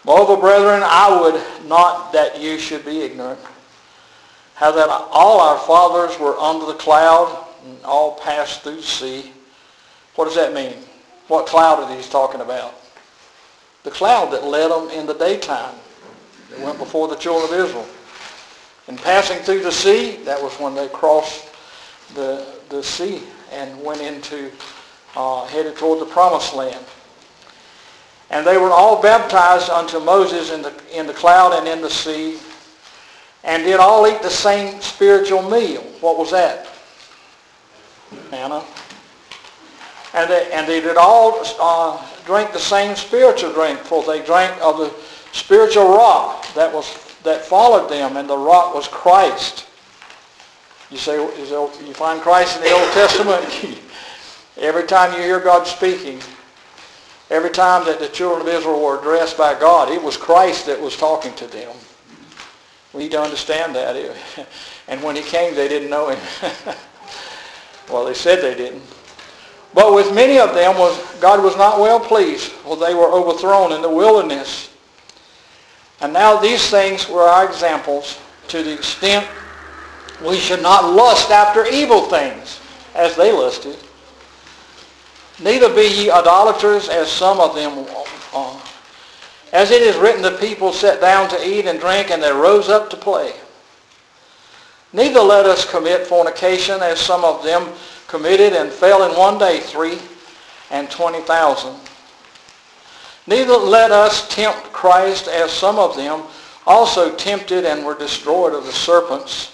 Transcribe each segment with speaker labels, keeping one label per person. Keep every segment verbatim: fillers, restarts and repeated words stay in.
Speaker 1: Moreover, brethren, I would not that you should be ignorant, how that all our fathers were under the cloud and all passed through the sea. What does that mean? What cloud is he talking about? The cloud that led them in the daytime. It went before the children of Israel. And passing through the sea, that was when they crossed the, the sea and went into, uh, headed toward the promised land. And they were all baptized unto Moses in the, in the cloud and in the sea, and did all eat the same spiritual meal. What was that? Manna. And they, and they did all uh, drink the same spiritual drink, for they drank of the spiritual rock that was that followed them, and the rock was Christ. You say, is there, you find Christ in the Old Testament? Every time you hear God speaking, every time that the children of Israel were addressed by God, it was Christ that was talking to them. We need to understand that. And when he came, they didn't know him. Well, they said they didn't. But with many of them, was God was not well pleased, for they were overthrown in the wilderness. And now these things were our examples, to the extent we should not lust after evil things, as they lusted. Neither be ye idolaters, as some of them are. As it is written, the people sat down to eat and drink, and they rose up to play. Neither let us commit fornication, as some of them committed, and fell in one day three and twenty thousand. Neither let us tempt Christ, as some of them also tempted and were destroyed of the serpents.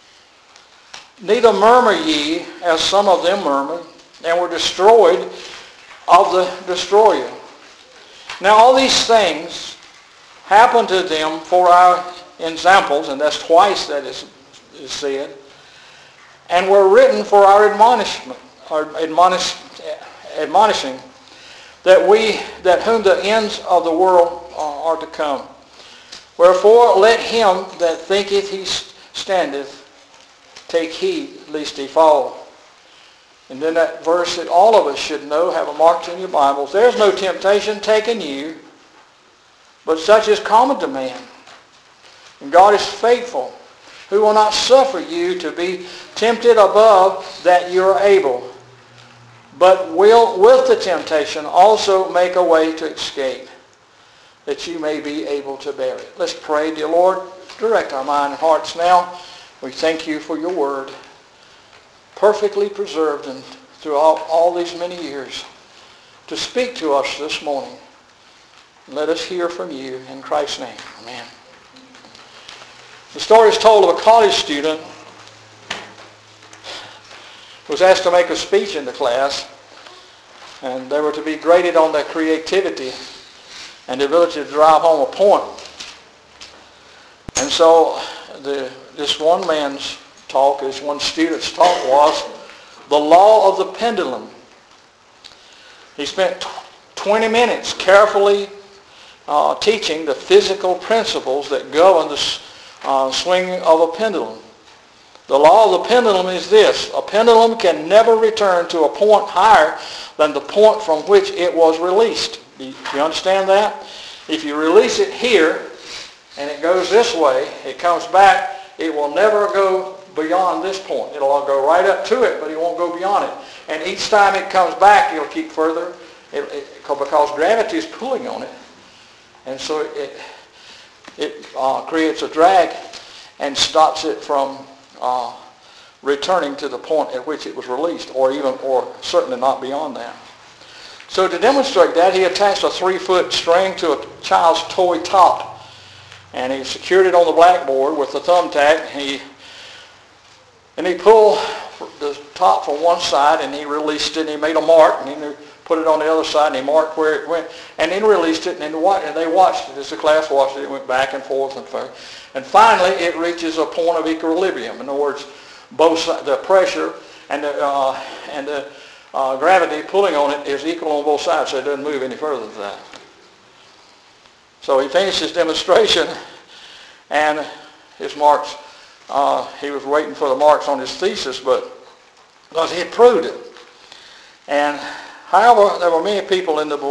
Speaker 1: Neither murmur ye, as some of them murmured, and were destroyed of the destroyer. Now all these things happened to them for our examples, and that's twice that is, is said, and were written for our admonishment, or admonish, admonishing, that we, that whom the ends of the world are to come. Wherefore let him that thinketh he standeth take heed lest he fall. And then that verse that all of us should know, have a marked in your Bibles. There's no temptation taken you, but such is common to man. And God is faithful, who will not suffer you to be tempted above that you are able, but will with the temptation also make a way to escape, that you may be able to bear it. Let's pray. Dear Lord, direct our mind and hearts now. We thank you for your word, perfectly preserved and throughout all these many years, to speak to us this morning. Let us hear from you in Christ's name. Amen. The story is told of a college student who was asked to make a speech in the class, and they were to be graded on their creativity and the ability to drive home a point. And so the, this one man's talk, this one student's talk was the law of the pendulum. He spent twenty minutes carefully uh, teaching the physical principles that govern the uh, swinging of a pendulum. The law of the pendulum is this: a pendulum can never return to a point higher than the point from which it was released. Do you understand that? If you release it here and it goes this way, it comes back, it will never go beyond this point. It'll go right up to it, but it won't go beyond it. And each time it comes back, it'll keep further it, it, because gravity is pulling on it. And so it, it uh, creates a drag and stops it from uh, returning to the point at which it was released, or even, or certainly not beyond that. So to demonstrate that, he attached a three-foot string to a child's toy top, and he secured it on the blackboard with the thumbtack. He and he pulled the top from one side, and he released it, and he made a mark, and he put it on the other side, and he marked where it went, and then released it, and, then, and they watched it. As the class watched it, it went back and forth and forth. And finally, it reaches a point of equilibrium. In other words, both sides, the pressure and the, uh, and the uh, gravity pulling on it is equal on both sides, so it doesn't move any further than that. So he finished his demonstration, and his marks, uh, he was waiting for the marks on his thesis, but because he had proved it. And however, there were many people in the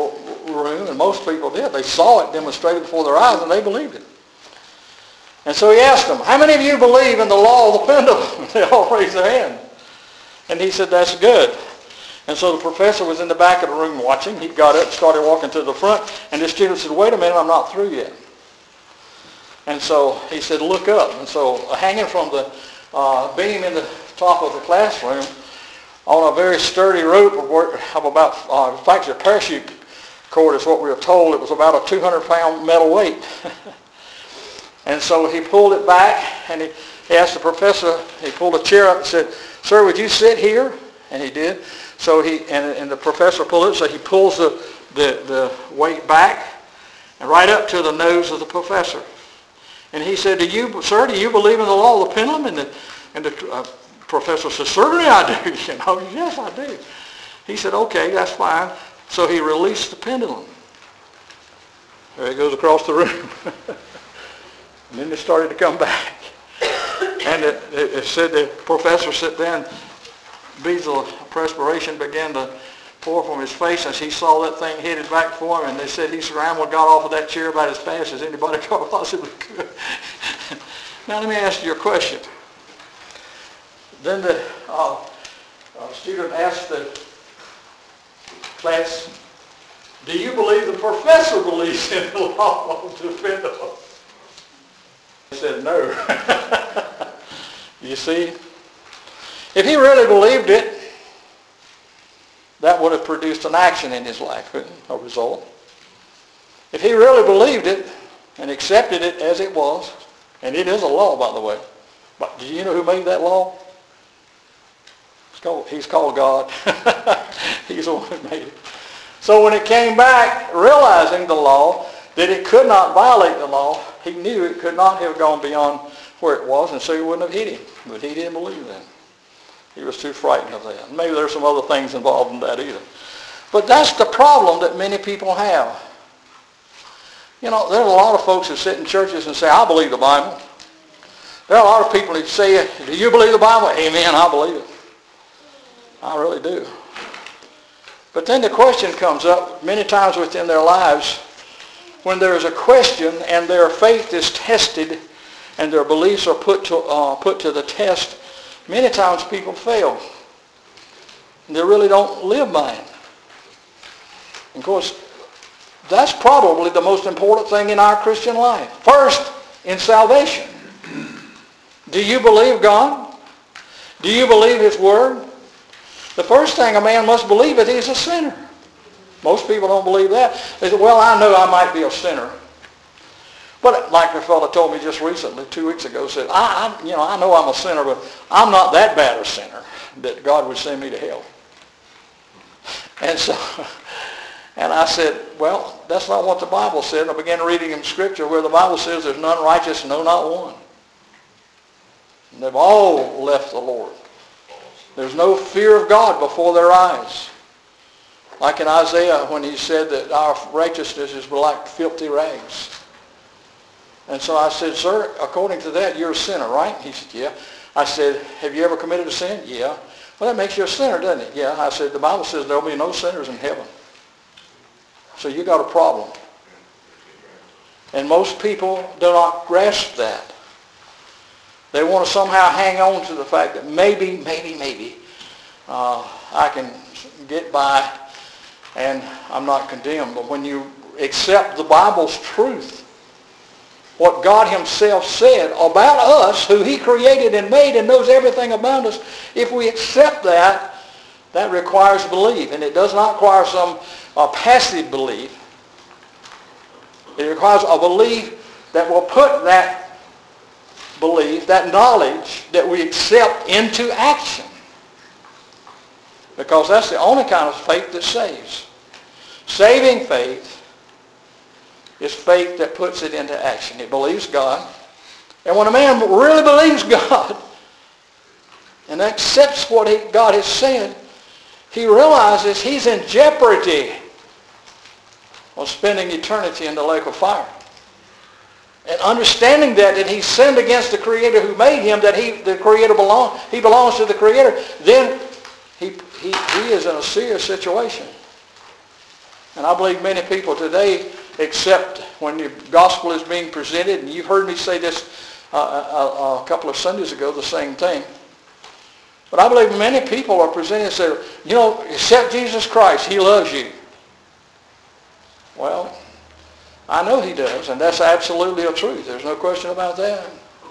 Speaker 1: room, and most people did. They saw it demonstrated before their eyes, and they believed it. And so he asked them, how many of you believe in the law of the pendulum? They all raised their hand. And he said, that's good. And so the professor was in the back of the room watching. He got up, started walking to the front, and the student said, wait a minute, I'm not through yet. And so he said, look up. And so uh, hanging from the uh, beam in the top of the classroom on a very sturdy rope of about, uh, in fact, a parachute cord is what we were told. It was about a two hundred pound metal weight. And so he pulled it back, and he, he asked the professor, he pulled a chair up and said, sir, would you sit here? And he did. So he, and, and the professor pulled it, so he pulls the, the, the weight back and right up to the nose of the professor. And he said, do you, sir, do you believe in the law of the pendulum? And the, and the uh, professor said, certainly I do. You know, yes, I do. He said, okay, that's fine. So he released the pendulum. There it goes across the room. And then it started to come back. And it, it, it said the professor sat down, beads of perspiration began to pour from his face as he saw that thing headed back for him. And they said he scrambled, got off of that chair about as fast as anybody possibly could. Now let me ask you a question. Then the uh, uh, student asked the class, do you believe the professor believes in the law of the pendulum? They said no. You see, if he really believed it, that would have produced an action in his life, a result. If he really believed it and accepted it as it was, and it is a law, by the way. But do you know who made that law? It's called, he's called God. He's the one who made it. So when it came back, realizing the law, that it could not violate the law, he knew it could not have gone beyond where it was, and so he wouldn't have hit him. But he didn't believe that. He was too frightened of that. Maybe there's some other things involved in that either. But that's the problem that many people have. You know, there's a lot of folks who sit in churches and say, I believe the Bible. There are a lot of people who say, do you believe the Bible? Amen, I believe it. I really do. But then the question comes up many times within their lives when there is a question and their faith is tested and their beliefs are put to, uh, put to the test. Many times people fail. And they really don't live by it. And of course, that's probably the most important thing in our Christian life. First, in salvation. Do you believe God? Do you believe His Word? The first thing a man must believe is he's a sinner. Most people don't believe that. They say, well, I know I might be a sinner. But like the fellow told me just recently, two weeks ago, said, I, I, you know, I know I'm a sinner, but I'm not that bad a sinner that God would send me to hell. And so, and I said, well, that's not what the Bible said. And I began reading in Scripture where the Bible says there's none righteous, no, not one. And they've all left the Lord. There's no fear of God before their eyes. Like in Isaiah when he said that our righteousness is like filthy rags. And so I said, sir, according to that, you're a sinner, right? He said, yeah. I said, have you ever committed a sin? Yeah. Well, that makes you a sinner, doesn't it? Yeah. I said, the Bible says there will be no sinners in heaven. So you got a problem. And most people do not grasp that. They want to somehow hang on to the fact that maybe, maybe, maybe uh, I can get by and I'm not condemned. But when you accept the Bible's truth, what God Himself said about us, who He created and made and knows everything about us, if we accept that, that requires belief. And it does not require some uh, passive belief. It requires a belief that will put that belief, that knowledge that we accept into action. Because that's the only kind of faith that saves. Saving faith is faith that puts it into action. It believes God. And when a man really believes God and accepts what he, God has said, he realizes he's in jeopardy of spending eternity in the lake of fire. And understanding that, that he sinned against the Creator who made him, that he, the Creator belong, he belongs to the Creator, then he, he, he is in a serious situation. And I believe many people today, except when the gospel is being presented, and you've heard me say this uh, a, a couple of Sundays ago, the same thing. But I believe many people are presenting and say, you know, accept Jesus Christ. He loves you. Well, I know he does, and that's absolutely a truth. There's no question about that.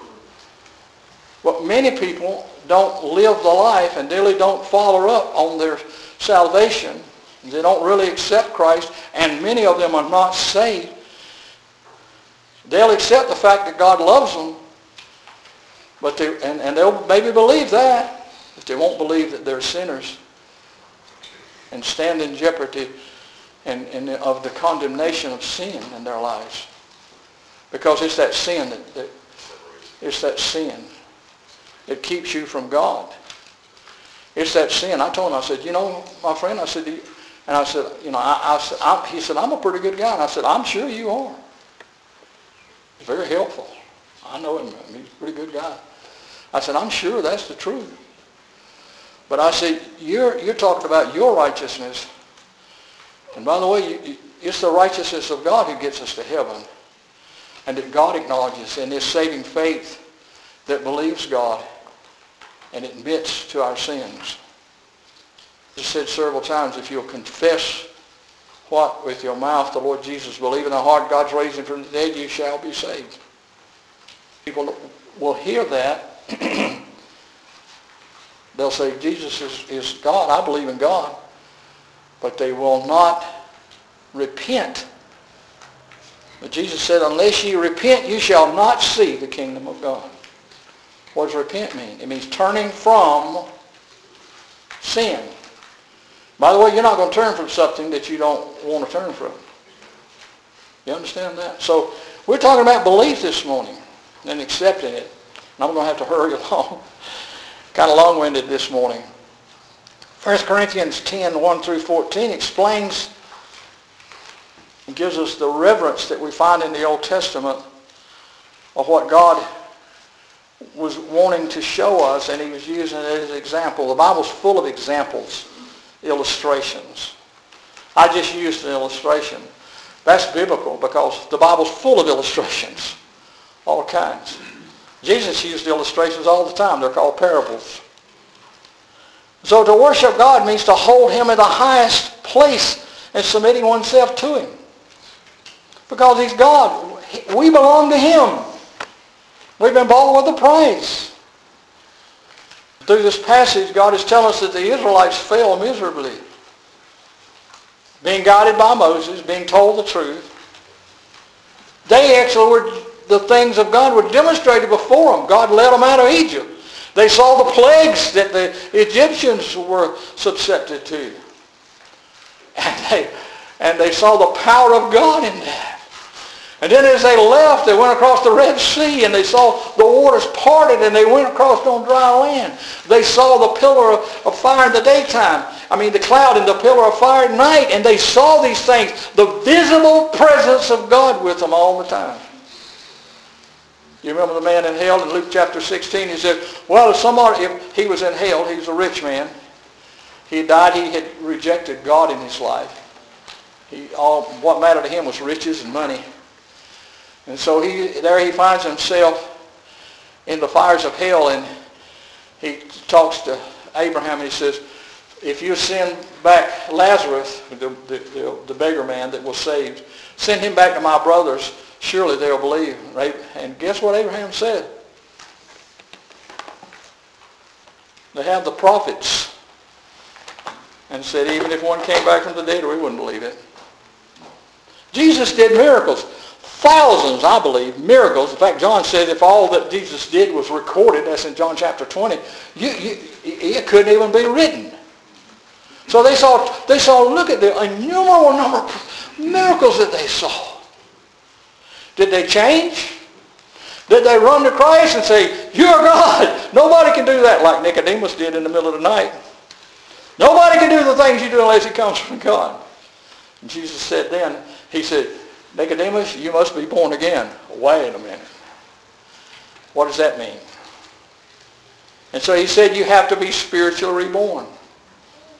Speaker 1: But many people don't live the life and really don't follow up on their salvation. They don't really accept Christ, and many of them are not saved. They'll accept the fact that God loves them, but they, and, and they'll maybe believe that, but they won't believe that they're sinners and stand in jeopardy and, and of the condemnation of sin in their lives. Because it's that sin that, that it's that sin that keeps you from God. It's that sin. I told him, I said, you know, my friend, I said, and I said, you know, I, I said, I, he said, I'm a pretty good guy. And I said, I'm sure you are. He's very helpful. I know him. He's a pretty good guy. I said, I'm sure that's the truth. But I said, you're, you're talking about your righteousness. And by the way, you, you, it's the righteousness of God who gets us to heaven. And that God acknowledges in this saving faith that believes God and admits to our sins. He said several times, if you'll confess what with your mouth the Lord Jesus, believe in the heart God's raised him from the dead, you shall be saved. People will hear that. They'll say, Jesus is, is God. I believe in God. But they will not repent. But Jesus said, unless ye repent, you shall not see the kingdom of God. What does repent mean? It means turning from sin. By the way, you're not going to turn from something that you don't want to turn from. You understand that? So we're talking about belief this morning and accepting it. And I'm going to have to hurry along. Kind of long-winded this morning. First Corinthians ten, one through fourteen explains and gives us the reverence that we find in the Old Testament of what God was wanting to show us, and he was using it as an example. The Bible's full of examples, illustrations. I just used an illustration. That's biblical because the Bible's full of illustrations, all kinds. Jesus used illustrations all the time. They're called parables. So to worship God means to hold him in the highest place and submitting oneself to him. Because he's God. We belong to him. We've been bought with a price. Through this passage, God is telling us that the Israelites fell miserably. Being guided by Moses, being told the truth. They actually were, the things of God were demonstrated before them. God led them out of Egypt. They saw the plagues that the Egyptians were subjected to. And they, and they saw the power of God in that. And then as they left, they went across the Red Sea and they saw the waters parted and they went across on dry land. They saw the pillar of, of fire in the daytime. I mean the cloud and the pillar of fire at night. And they saw these things, the visible presence of God with them all the time. You remember the man in hell in Luke chapter sixteen? He said, well, if somebody, if he was in hell, he was a rich man. He died, he had rejected God in his life. He, all, what mattered to him was riches and money. And so he, there he finds himself in the fires of hell, and he talks to Abraham and he says, if you send back Lazarus, the, the, the, the beggar man that was saved, send him back to my brothers, surely they'll believe. Right? And guess what Abraham said? They have the prophets. And said even if one came back from the dead, we wouldn't believe it. Jesus did miracles. Thousands, I believe, miracles. In fact, John said if all that Jesus did was recorded, that's in John chapter twenty, you, you, it couldn't even be written. So they saw, they saw, look at the innumerable number of miracles that they saw. Did they change? Did they run to Christ and say, you're God? Nobody can do that like Nicodemus did in the middle of the night. Nobody can do the things you do unless it comes from God. And Jesus said then, he said, Nicodemus, you must be born again. Wait a minute. What does that mean? And so he said you have to be spiritually reborn.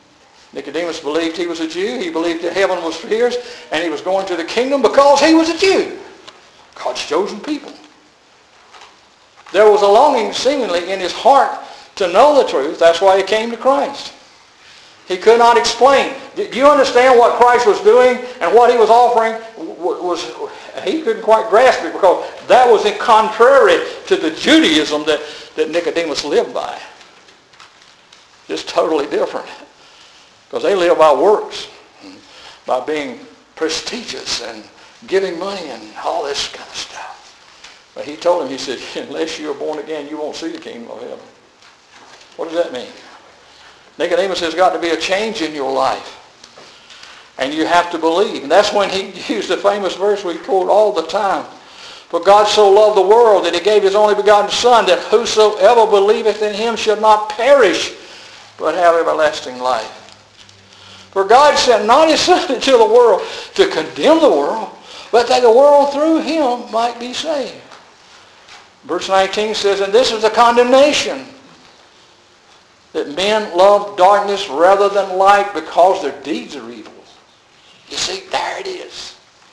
Speaker 1: Nicodemus believed he was a Jew. He believed that heaven was his, and he was going to the kingdom because he was a Jew. God's chosen people. There was a longing seemingly in his heart to know the truth. That's why he came to Christ. He could not explain. Do you understand what Christ was doing and what he was offering? Was, he couldn't quite grasp it because that was in contrary to the Judaism that, that Nicodemus lived by. Just totally different. Because they live by works, by being prestigious and giving money and all this kind of stuff. But he told him, he said, unless you are born again, you won't see the kingdom of heaven. What does that mean? Nicodemus, there's got to be a change in your life. And you have to believe. And that's when he used the famous verse we quote all the time. For God so loved the world that he gave his only begotten Son, that whosoever believeth in him should not perish, but have everlasting life. For God sent not his Son into the world to condemn the world, but that the world through him might be saved. Verse nineteen says, and this is the condemnation, that men love darkness rather than light because their deeds are evil. You see, there it is.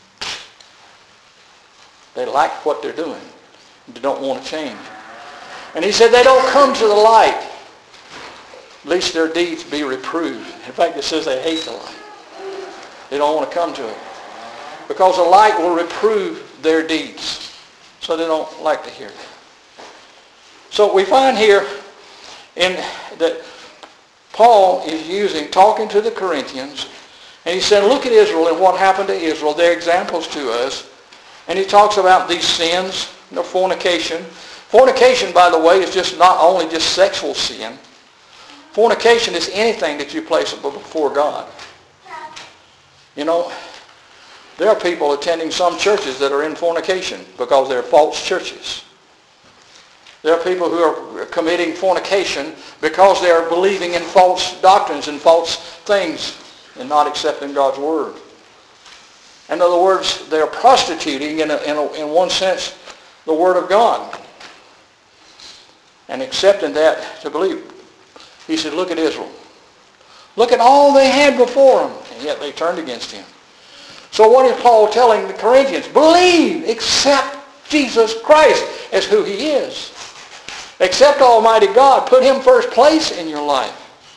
Speaker 1: They like what they're doing. They don't want to change. And he said they don't come to the light, lest their deeds be reproved. In fact, it says they hate the light. They don't want to come to it. Because the light will reprove their deeds. So they don't like to hear that. So we find here in that Paul is using, talking to the Corinthians, and he said, look at Israel and what happened to Israel. They're examples to us. And he talks about these sins, you know, fornication. Fornication, by the way, is just not only just sexual sin. Fornication is anything that you place before God. You know, there are people attending some churches that are in fornication because they're false churches. There are people who are committing fornication because they are believing in false doctrines and false things and not accepting God's word. In other words, they are prostituting, in, a, in, a, in one sense, the word of God and accepting that to believe. He said, look at Israel. Look at all they had before them, and yet they turned against him. So what is Paul telling the Corinthians? Believe, accept Jesus Christ as who he is. Accept Almighty God. Put him first place in your life.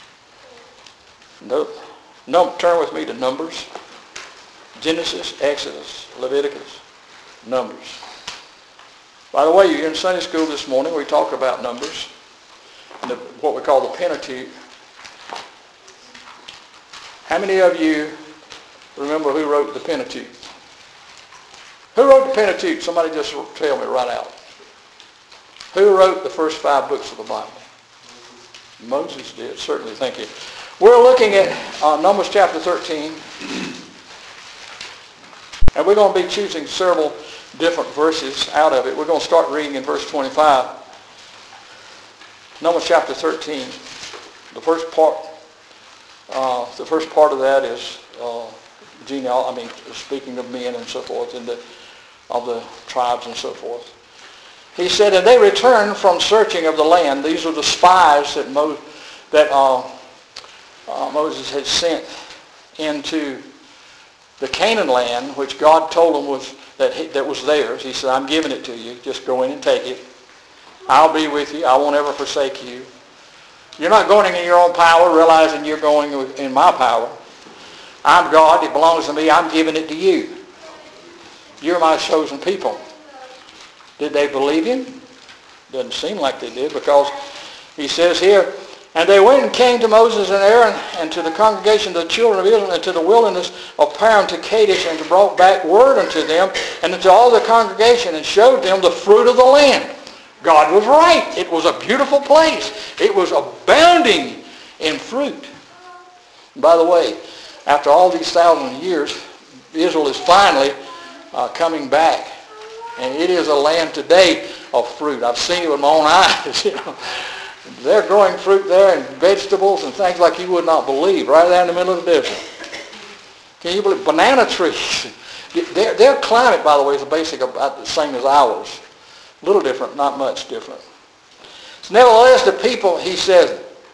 Speaker 1: No, no, turn with me to Numbers. Genesis, Exodus, Leviticus, Numbers. By the way, you're in Sunday school this morning. We talked about Numbers, the, what we call the Pentateuch. How many of you remember who wrote the Pentateuch? Who wrote the Pentateuch? Somebody just tell me right out. Who wrote the first five books of the Bible? Moses did, certainly. Thank you. We're looking at uh, Numbers chapter thirteen. And we're going to be choosing several different verses out of it. We're going to start reading in verse twenty-five. Numbers chapter thirteen. The first part, uh, the first part of that is uh, genealogy. I mean, speaking of men and so forth, and the, of the tribes and so forth. He said, and they returned from searching of the land. These are the spies that, Mo, that uh, uh, Moses had sent into the Canaan land, which God told them was that he, that was theirs. He said, I'm giving it to you. Just go in and take it. I'll be with you. I won't ever forsake you. You're not going in your own power, realizing you're going in my power. I'm God. It belongs to me. I'm giving it to you. You're my chosen people. Did they believe him? Doesn't seem like they did, because he says here, and they went and came to Moses and Aaron and to the congregation of the children of Israel and to the wilderness of Paran to Kadesh, and brought back word unto them and unto all the congregation, and showed them the fruit of the land. God was right. It was a beautiful place. It was abounding in fruit. And by the way, after all these thousand years, Israel is finally uh, coming back. And it is a land today of fruit. I've seen it with my own eyes. You know. They're growing fruit there and vegetables and things like you would not believe, right there in the middle of the desert. Can you believe? Banana trees. Their, their climate, by the way, is basically about the same as ours. A little different, not much different. Nevertheless, the people, he says,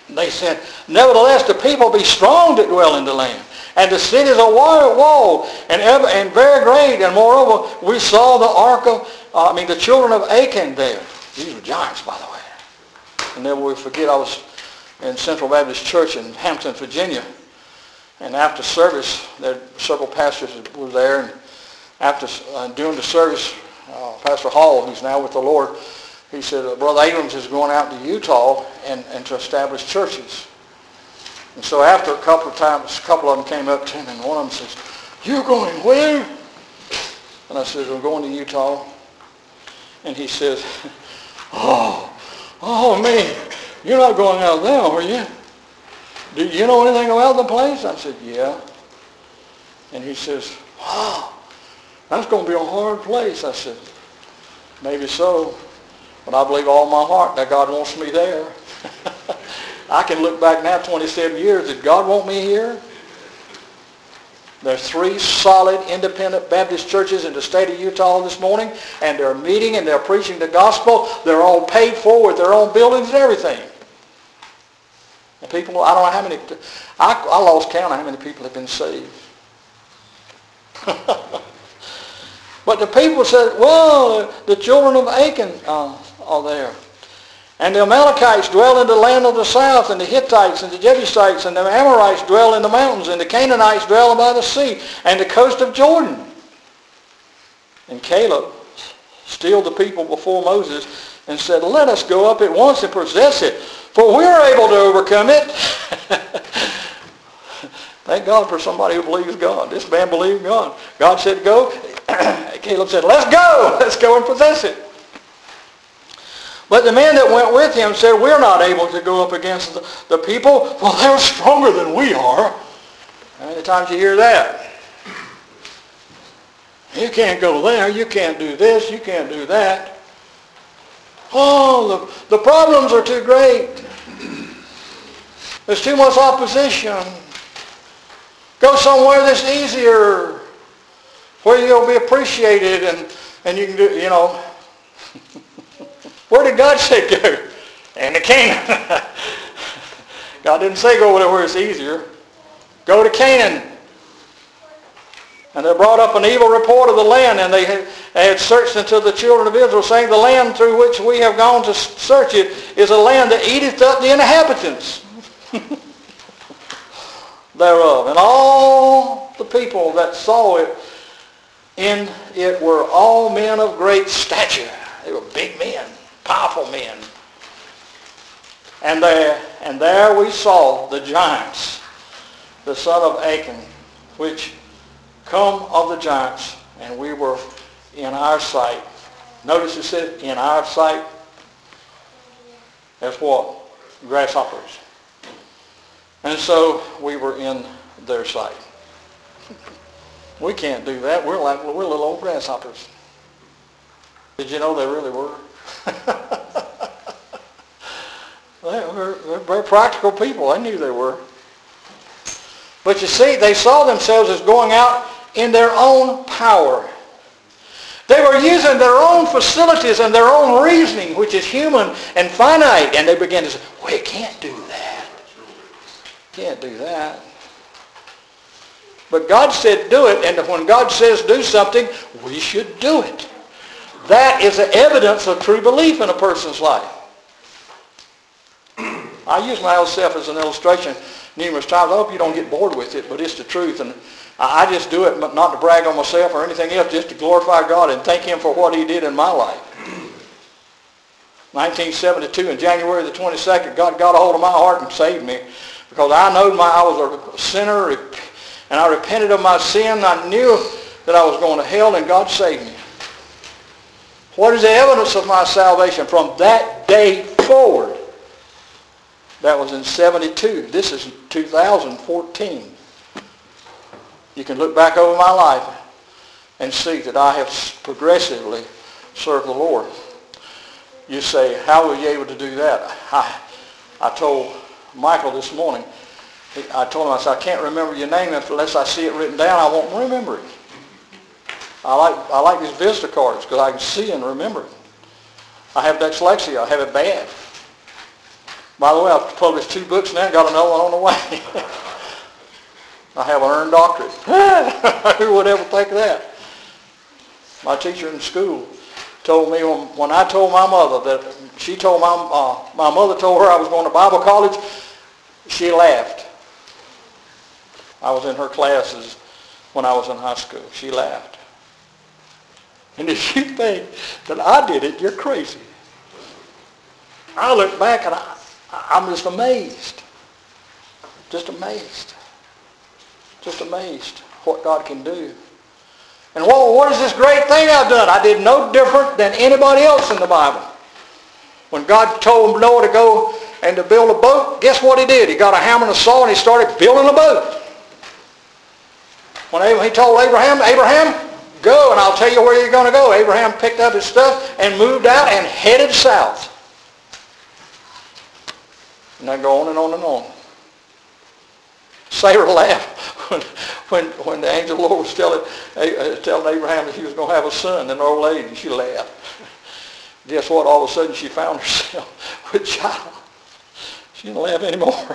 Speaker 1: They said, nevertheless, the people be strong that dwell in the land, and the cities are walled, and, ever, and very great. And moreover, we saw the ark of, uh, I mean, the children of Achan there. These were giants, by the way. And never will forget, I was in Central Baptist Church in Hampton, Virginia. And after service, there several pastors were there. And after uh, during the service, uh, Pastor Hall, who's now with the Lord, he said, uh, Brother Abrams is going out to Utah and, and to establish churches. And so after a couple of times, a couple of them came up to him, and one of them says, "You're going where?" And I said, "We're going to Utah." And he says, "Oh, oh man, you're not going out there, are you? Do you know anything about the place?" I said, "Yeah." And he says, "Wow, that's going to be a hard place." I said, "Maybe so, but I believe all my heart that God wants me there." I can look back now twenty-seven years. Did God want me here? There's three solid independent Baptist churches in the state of Utah this morning, and they're meeting and they're preaching the gospel. They're all paid for with their own buildings and everything. And people, I don't know how many, I, I lost count of how many people have been saved. But the people said, well, the children of Achan uh, are there. And the Amalekites dwell in the land of the south, and the Hittites and the Jebusites and the Amorites dwell in the mountains, and the Canaanites dwell by the sea and the coast of Jordan. And Caleb stilled the people before Moses and said, "Let us go up at once and possess it, for we are able to overcome it." Thank God for somebody who believes God. This man believed God. God said go. Caleb said, "Let's go. Let's go and possess it." But the men that went with him said, "We're not able to go up against the, the people, for they're stronger than we are." How many times you hear that? You can't go there. You can't do this. You can't do that. Oh, the, the problems are too great. There's too much opposition. Go somewhere that's easier, where you'll be appreciated and, and you can do, you know. Where did God say go? And to Canaan. God didn't say go over there where it's easier. Go to Canaan. And they brought up an evil report of the land, and they had, they had searched unto the children of Israel, saying, "The land through which we have gone to search it is a land that eateth up the inhabitants thereof." And all the people that saw it in it were all men of great stature. They were big men, powerful men. And there, and there we saw the giants, the son of Achan, which come of the giants, and we were in our sight. Notice it said, in our sight. That's what? Grasshoppers. And so we were in their sight. We can't do that. We're like we're little old grasshoppers. Did you know they really were? They're, they're very practical people. I knew they were. But you see, they saw themselves as going out in their own power. They were using their own facilities and their own reasoning, which is human and finite. And they began to say, we can't do that. Can't do that. But God said do it, and when God says do something, we should do it. That is the evidence of true belief in a person's life. I use myself as an illustration numerous times. I hope you don't get bored with it, but it's the truth. And I just do it not to brag on myself or anything else, just to glorify God and thank Him for what He did in my life. nineteen seventy-two, in January the twenty-second, God got a hold of my heart and saved me. Because I know my, I was a sinner, and I repented of my sin. I knew that I was going to hell, and God saved me. What is the evidence of my salvation? From that day forward. That was in seventy-two. This is two thousand fourteen. You can look back over my life and see that I have progressively served the Lord. You say, how were you able to do that? I, I told Michael this morning, I told him, I said, I can't remember your name unless I see it written down. I won't remember it. I like, I like these visitor cards because I can see and remember it. I have dyslexia. I have it bad. By the way, I've published two books now, got another one on the way. I have an earned doctorate. Who would ever think of that? My teacher in school told me when, when I told my mother that she told my, uh, my mother told her I was going to Bible college, she laughed. I was in her classes when I was in high school. She laughed. And if you think that I did it, you're crazy. I look back and I, I'm just amazed. Just amazed. Just amazed what God can do. And what, what is this great thing I've done? I did no different than anybody else in the Bible. When God told Noah to go and to build a boat, guess what he did? He got a hammer and a saw and he started building a boat. When he told Abraham, Abraham, go and I'll tell you where you're going to go. Abraham picked up his stuff and moved out and headed south. And I go on and on and on. Sarah laughed when, when, when the angel of the Lord was telling, uh, telling Abraham that he was going to have a son, and the old lady, she laughed. Guess what? All of a sudden she found herself with child. She didn't laugh anymore.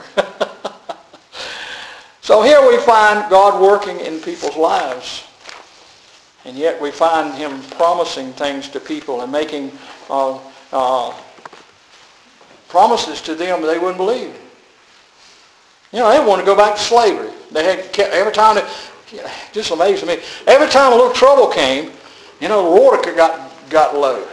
Speaker 1: So here we find God working in people's lives. And yet we find him promising things to people and making uh, uh, promises to them they wouldn't believe. You know, they wanted to go back to slavery. They had kept, every time, they, just amazed me, every time a little trouble came, you know, the water got, got low.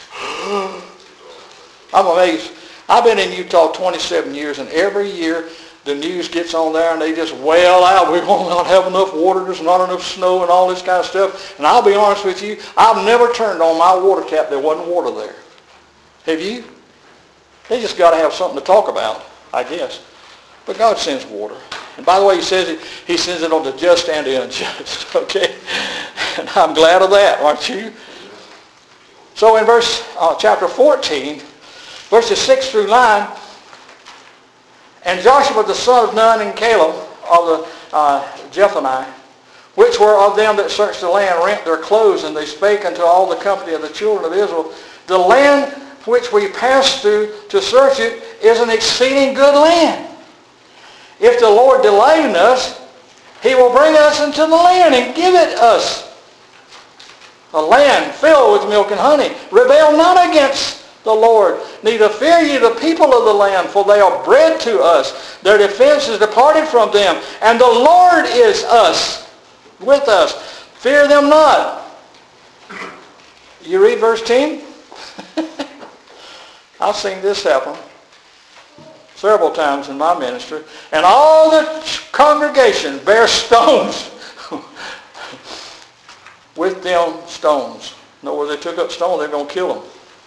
Speaker 1: I'm amazed. I've been in Utah twenty-seven years, and every year the news gets on there and they just wail out, we're going to not have enough water, there's not enough snow and all this kind of stuff. And I'll be honest with you, I've never turned on my water tap, there wasn't water there. Have you? They just got to have something to talk about, I guess. But God sends water. And by the way, he says it, he sends it on the just and the unjust, okay? And I'm glad of that, aren't you? So in verse uh, chapter fourteen, verses six through nine, and Joshua the son of Nun and Caleb of the uh, Jephunneh, which were of them that searched the land, rent their clothes, and they spake unto all the company of the children of Israel, the land which we passed through to search it is an exceeding good land. If the Lord delay in us, he will bring us into the land and give it us. A land filled with milk and honey. Rebel not against the Lord, neither fear ye the people of the land, for they are bread to us. Their defense is departed from them, and the Lord is us, with us. Fear them not. You read verse ten? I've seen this happen several times in my ministry. And all the congregation bear stones with them stones. In other words, they took up stones, they're going to kill them.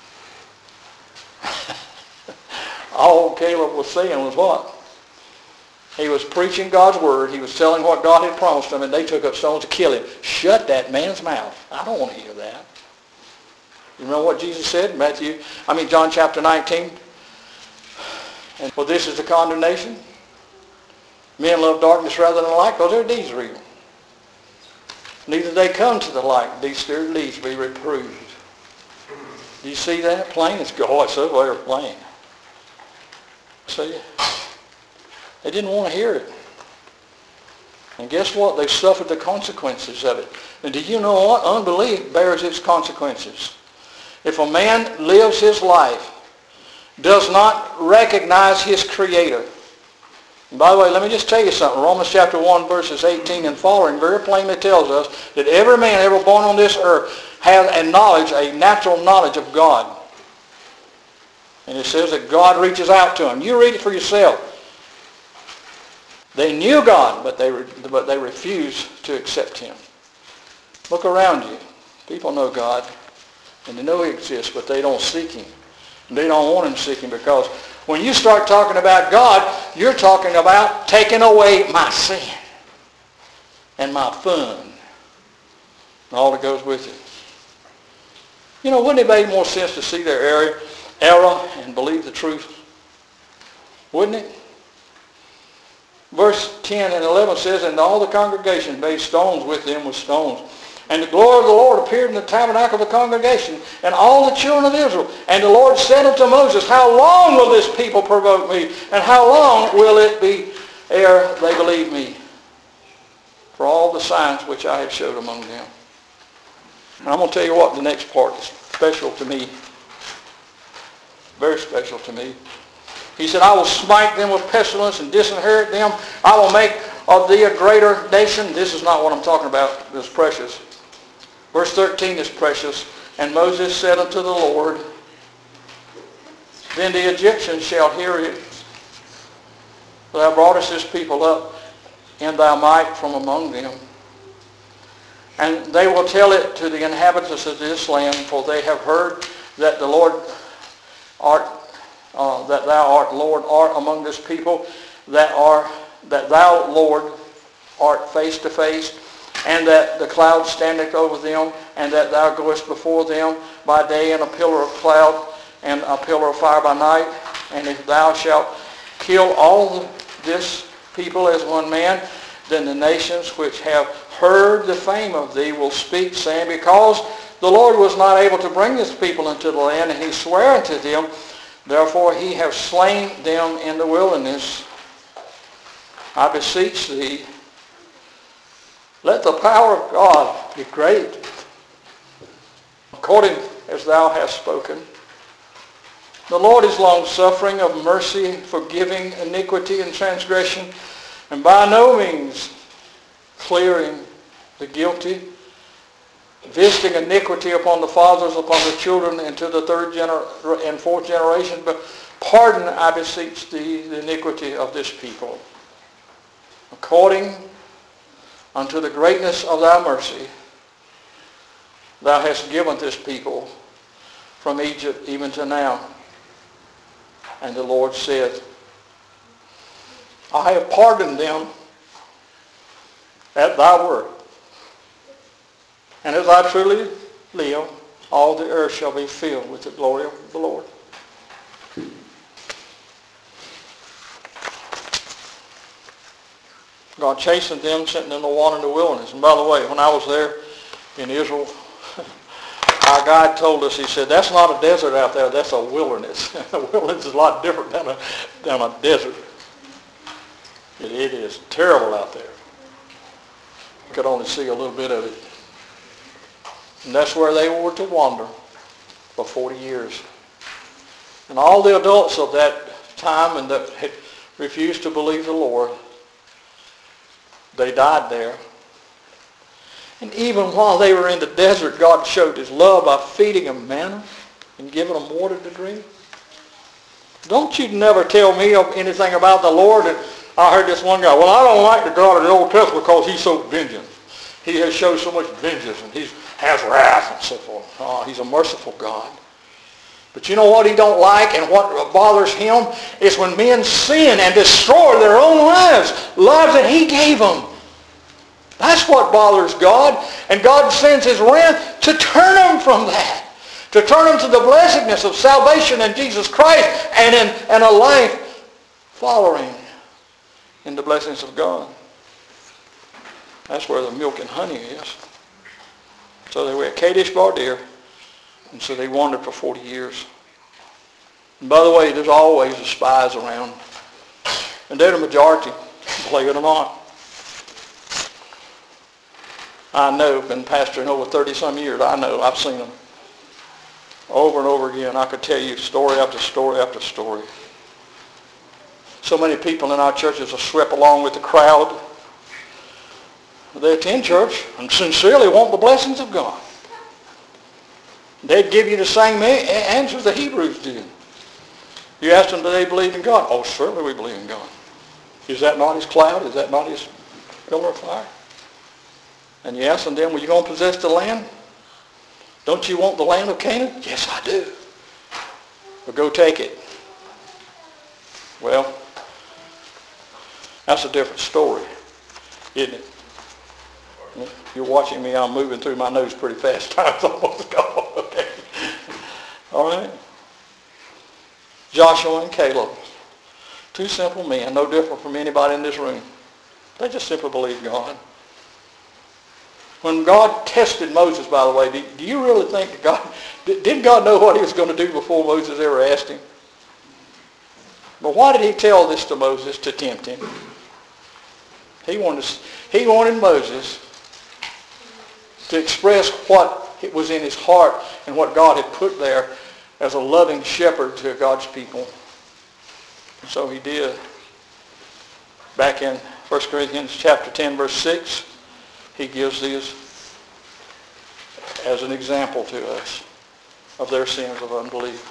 Speaker 1: All Caleb was saying was what? He was preaching God's word. He was telling what God had promised him, and they took up stones to kill him. Shut that man's mouth. I don't want to hear that. You remember what Jesus said in Matthew, I mean John chapter nineteen? And well, this is the condemnation. Men love darkness rather than light because their deeds are evil. Neither they come to the light, these their deeds be reproved. Do you see that? Plain as God. Oh, it's so very plain. See? They didn't want to hear it. And guess what? They suffered the consequences of it. And do you know what? Unbelief bears its consequences. If a man lives his life, does not recognize his Creator. And by the way, let me just tell you something. Romans chapter one, verses eighteen and following very plainly tells us that every man ever born on this earth has a knowledge, a natural knowledge of God. And it says that God reaches out to him. You read it for yourself. They knew God, but they, but they refused to accept him. Look around you. People know God, and they know he exists, but they don't seek him. They don't want him to seek him because when you start talking about God, you're talking about taking away my sin and my fun and all that goes with it. You know, wouldn't it make more sense to see their error, error and believe the truth? Wouldn't it? Verse ten and eleven says, and all the congregation made stones with them with stones. And the glory of the Lord appeared in the tabernacle of the congregation, and all the children of Israel. And the Lord said unto Moses, how long will this people provoke me? And how long will it be ere they believe me? For all the signs which I have showed among them. And I'm going to tell you what, the next part is special to me. Very special to me. He said, I will smite them with pestilence and disinherit them. I will make of thee a greater nation. This is not what I'm talking about. This is precious. Verse thirteen is precious. And Moses said unto the Lord, then the Egyptians shall hear it. For thou broughtest this people up in thy might from among them. And they will tell it to the inhabitants of this land, for they have heard that the Lord art, uh, that thou art Lord art among this people, that are that thou, Lord, art face to face, and that the cloud standeth over them, and that thou goest before them by day in a pillar of cloud and a pillar of fire by night. And if thou shalt kill all this people as one man, then the nations which have heard the fame of thee will speak, saying, because the Lord was not able to bring this people into the land, and he sware unto them, therefore he hath slain them in the wilderness. I beseech thee, let the power of God be great, according as thou hast spoken. The Lord is long-suffering, of mercy, forgiving iniquity and transgression, and by no means clearing the guilty, visiting iniquity upon the fathers, upon the children, and to the third gener- and fourth generation. But pardon, I beseech thee, the iniquity of this people, according unto the greatness of thy mercy, thou hast given this people from Egypt even to now. And the Lord said, I have pardoned them at thy word. And as I truly live, all the earth shall be filled with the glory of the Lord. God chastened them, sent them to water in the wilderness. And by the way, when I was there in Israel, our guide told us, he said, that's not a desert out there, that's a wilderness. A wilderness is a lot different than a, than a desert. It, it is terrible out there. You could only see a little bit of it. And that's where they were to wander for forty years. And all the adults of that time and that had refused to believe the Lord, they died there. And even while they were in the desert, God showed his love by feeding them manna and giving them water to drink. Don't you never tell me anything about the Lord. And I heard this one guy, well, I don't like the God of the Old Testament because he's so vengeant. He has showed so much vengeance and he has wrath and so forth. Oh, he's a merciful God. But you know what he don't like and what bothers him is when men sin and destroy their own lives, lives that he gave them. That's what bothers God. And God sends his wrath to turn them from that. To turn them to the blessedness of salvation in Jesus Christ and in and a life following in the blessings of God. That's where the milk and honey is. So they were at Kadesh Barnea, and so they wandered for forty years. And by the way, there's always the spies around. And they're the majority, believe it or not. I know, been pastoring over thirty-some years, I know, I've seen them. Over and over again, I could tell you story after story after story. So many people in our churches are swept along with the crowd. They attend church and sincerely want the blessings of God. They'd give you the same answer the Hebrews did. You ask them, do they believe in God? Oh, certainly we believe in God. Is that not his cloud? Is that not his pillar of fire? And you ask them then, well, you going to possess the land? Don't you want the land of Canaan? Yes, I do. Well, go take it. Well, that's a different story, isn't it? You're watching me, I'm moving through my nose pretty fast. Time's almost gone. Okay. All right. Joshua and Caleb, two simple men, no different from anybody in this room. They just simply believed God. When God tested Moses, by the way, do, do you really think that God, didn't God know what he was going to do before Moses ever asked him? But why did he tell this to Moses to tempt him? He wanted, he wanted Moses to express what it was in his heart and what God had put there as a loving shepherd to God's people. And so he did. Back in First Corinthians chapter ten, verse six, he gives these as an example to us of their sins of unbelief.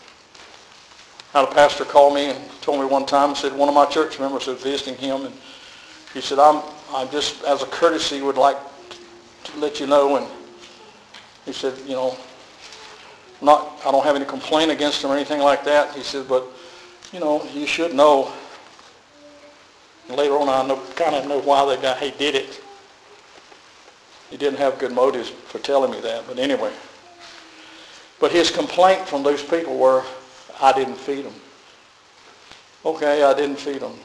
Speaker 1: I had a pastor call me and told me one time, and said one of my church members was visiting him, and he said, I'm, I just, as a courtesy, would like to let you know, and he said, you know, not, I don't have any complaint against him or anything like that. He said, but, you know, you should know. And later on, I know, kind of know why the guy, he did it. He didn't have good motives for telling me that, but anyway. But his complaint from those people were, I didn't feed them. Okay, I didn't feed them.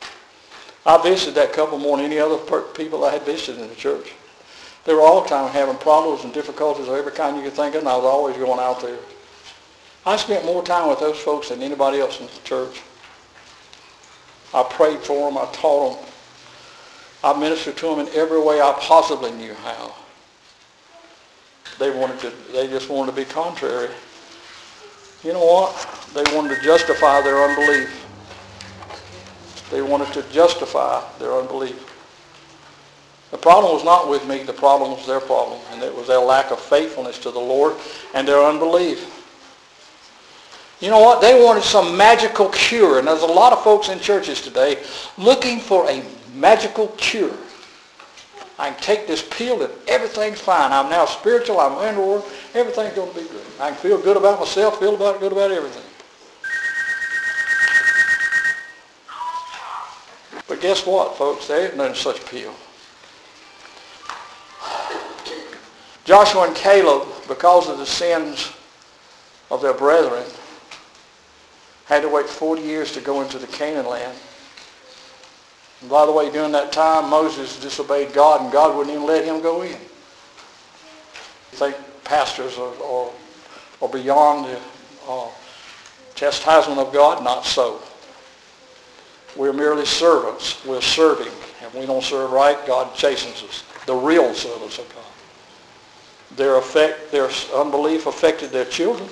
Speaker 1: I visited that couple more than any other people I had visited in the church. They were all the time having problems and difficulties of every kind you could think of, and I was always going out there. I spent more time with those folks than anybody else in the church. I prayed for them. I taught them. I ministered to them in every way I possibly knew how. They wanted to, they just wanted to be contrary. You know what? They wanted to justify their unbelief. They wanted to justify their unbelief. The problem was not with me. The problem was their problem. And it was their lack of faithfulness to the Lord and their unbelief. You know what? They wanted some magical cure. And there's a lot of folks in churches today looking for a magical cure. I can take this pill and everything's fine. I'm now spiritual. I'm in the Word. Everything's going to be good. I can feel good about myself, feel about good about everything. But guess what, folks? There ain't no such pill. Joshua and Caleb, because of the sins of their brethren, had to wait forty years to go into the Canaan land. And by the way, during that time, Moses disobeyed God, and God wouldn't even let him go in. You think pastors are, are, are beyond the uh, chastisement of God? Not so. We're merely servants. We're serving. If we don't serve right, God chastens us. The real servants of God. Their effect, their unbelief affected their children.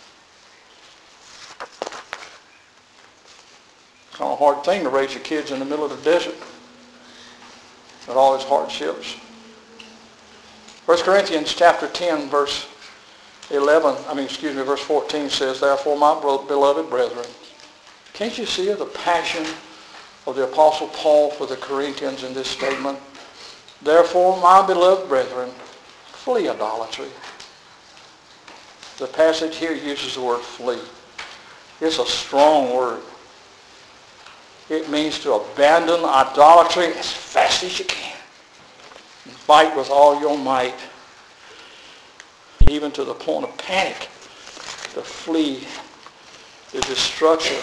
Speaker 1: Kind of a hard thing to raise your kids in the middle of the desert with all its hardships. First Corinthians chapter ten, verse eleven, I mean, excuse me, verse fourteen says, therefore, my beloved brethren, can't you see the passion of the Apostle Paul for the Corinthians in this statement? Therefore, my beloved brethren, flee idolatry. The passage here uses the word flee. It's a strong word. It means to abandon idolatry as fast as you can. And fight with all your might, even to the point of panic, to flee the destruction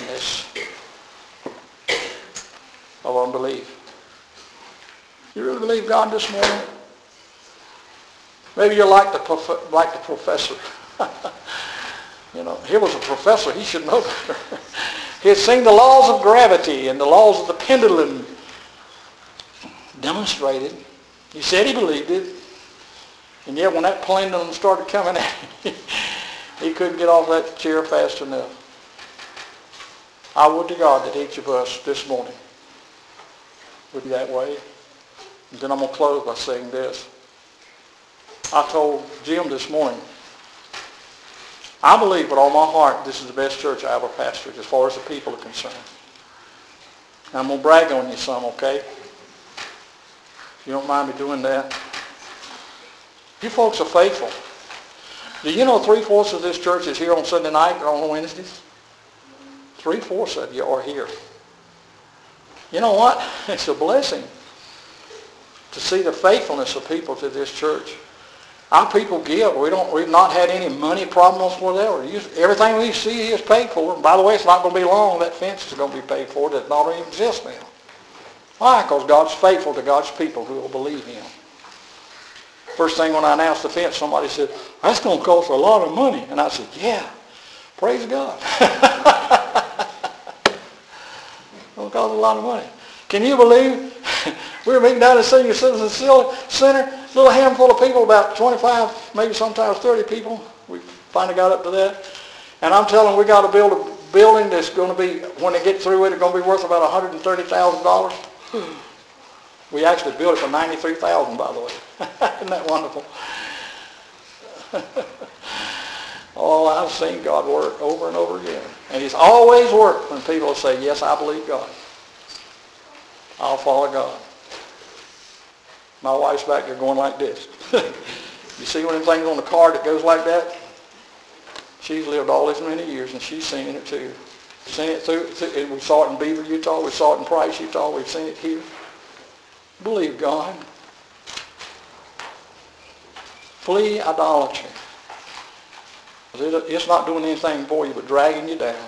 Speaker 1: of unbelief. You really believe God this morning? Maybe you're like the prof- like the professor. You know, he was a professor. He should know better. He had seen the laws of gravity and the laws of the pendulum demonstrated. He said he believed it. And yet when that pendulum started coming at him, he couldn't get off that chair fast enough. I would to God that each of us this morning would be that way. And then I'm going to close by saying this. I told Jim this morning, I believe with all my heart this is the best church I ever pastored as far as the people are concerned. And I'm going to brag on you some, okay? If you don't mind me doing that. You folks are faithful. Do you know three-fourths of this church is here on Sunday night or on Wednesdays? Three-fourths of you are here. You know what? It's a blessing to see the faithfulness of people to this church. Our people give. We don't, we've not had any money problems whatever. Everything we see is paid for. And by the way, it's not going to be long. That fence is going to be paid for. That not even exists now. Why? Because God's faithful to God's people who will believe him. First thing when I announced the fence, somebody said, that's going to cost a lot of money. And I said, yeah, praise God. It's going to cost a lot of money. Can you believe? We were meeting down at the Senior Citizen Center, a little handful of people, about twenty-five, maybe sometimes thirty people. We finally got up to that. And I'm telling them we got to build a building that's going to be, when they get through it, it's going to be worth about one hundred thirty thousand dollars. We actually built it for ninety-three thousand dollars, by the way. Isn't that wonderful? Oh, I've seen God work over and over again. And he's always worked when people say, yes, I believe God. I'll follow God. My wife's back there going like this. You see one of them things on the card that goes like that? She's lived all these many years, and she's seen it too. Seen it through, through, we saw it in Beaver, Utah. We saw it in Price, Utah. We've seen it here. Believe God. Flee idolatry. It's not doing anything for you but dragging you down.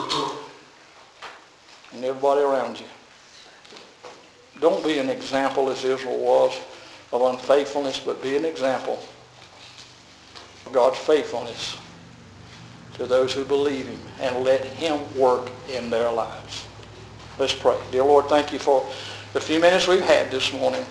Speaker 1: And everybody around you. Don't be an example as Israel was of unfaithfulness, but be an example of God's faithfulness to those who believe him, and let him work in their lives. Let's pray. Dear Lord, thank you for the few minutes we've had this morning.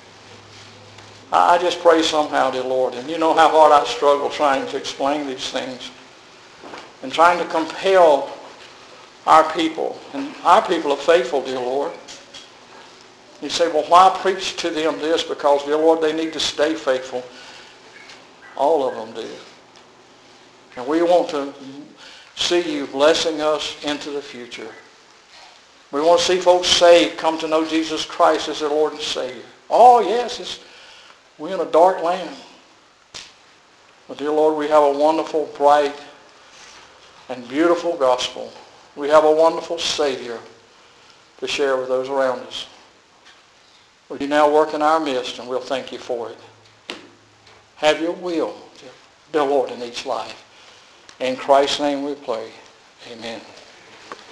Speaker 1: I just pray somehow, dear Lord, and you know how hard I struggle trying to explain these things and trying to compel our people. And our people are faithful, dear Lord. You say, well, why preach to them this? Because, dear Lord, they need to stay faithful. All of them do. And we want to see you blessing us into the future. We want to see folks saved, come to know Jesus Christ as their Lord and Savior. Oh, yes, it's, we're in a dark land. But, dear Lord, we have a wonderful, bright, and beautiful gospel. We have a wonderful Savior to share with those around us. Will you now work in our midst, and we'll thank you for it. Have your will, dear Lord, in each life. In Christ's name we pray. Amen.